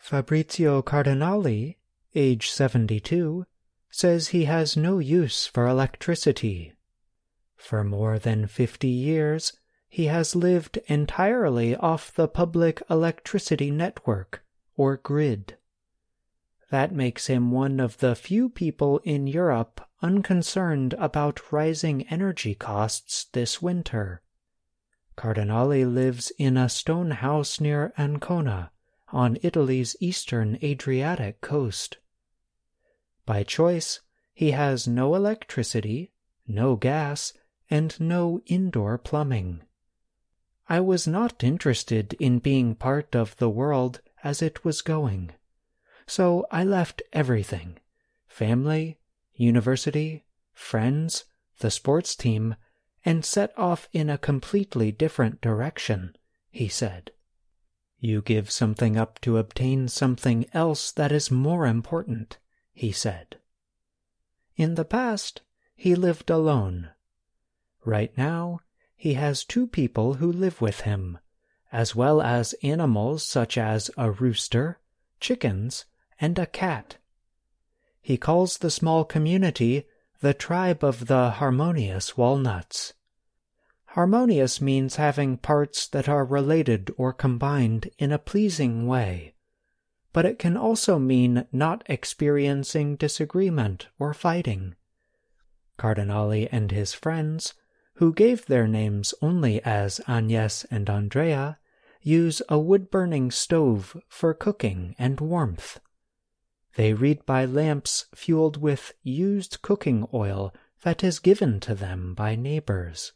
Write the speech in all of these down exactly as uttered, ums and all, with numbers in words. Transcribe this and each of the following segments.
Fabrizio Cardinali, age seventy-two, says he has no use for electricity. For more than fifty years, he has lived entirely off the public electricity network, or grid. That makes him one of the few people in Europe unconcerned about rising energy costs this winter. Cardinali lives in a stone house near Ancona, on Italy's eastern Adriatic coast. By choice, he has no electricity, no gas, and no indoor plumbing. I was not interested in being part of the world as it was going, so I left everything: family, university, friends, the sports team, and set off in a completely different direction, he said. You give something up to obtain something else that is more important, he said. In the past, he lived alone. Right now, he has two people who live with him, as well as animals such as a rooster, chickens, and a cat. He calls the small community the tribe of the harmonious walnuts. Harmonious means having parts that are related or combined in a pleasing way, but it can also mean not experiencing disagreement or fighting. Cardinali and his friends, who gave their names only as Agnes and Andrea, use a wood-burning stove for cooking and warmth. They read by lamps fueled with used cooking oil that is given to them by neighbors.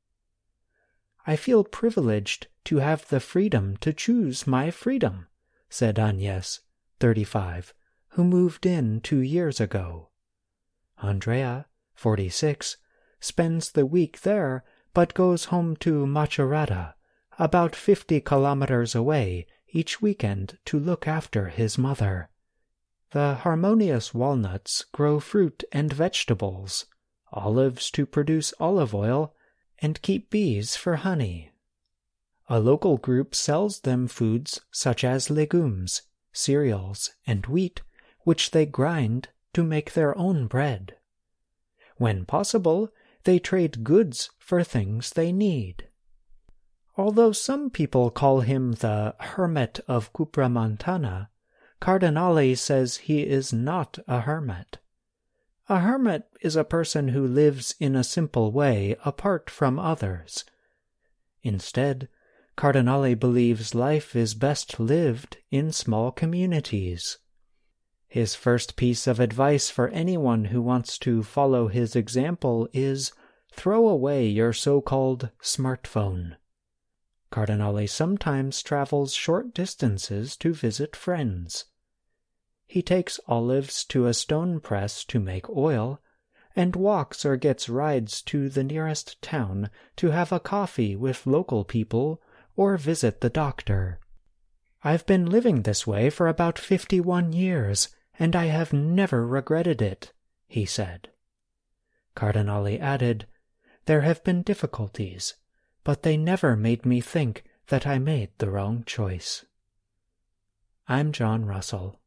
I feel privileged to have the freedom to choose my freedom, said Agnes, thirty-five, who moved in two years ago. Andrea, forty-six, spends the week there but goes home to Macerata, about fifty kilometers away, each weekend to look after his mother. The harmonious walnuts grow fruit and vegetables, olives to produce olive oil, and keep bees for honey. A local group sells them foods such as legumes, cereals, and wheat, which they grind to make their own bread. When possible, they trade goods for things they need. Although some people call him the hermit of Cupramontana, Cardinali says he is not a hermit. A hermit is a person who lives in a simple way apart from others. Instead, Cardinali believes life is best lived in small communities. His first piece of advice for anyone who wants to follow his example is throw away your so-called smartphone. Cardinali sometimes travels short distances to visit friends. He takes olives to a stone press to make oil, and walks or gets rides to the nearest town to have a coffee with local people or visit the doctor. I've been living this way for about fifty-one years, and I have never regretted it, he said. Cardinali added, There have been difficulties, but they never made me think that I made the wrong choice. I'm John Russell.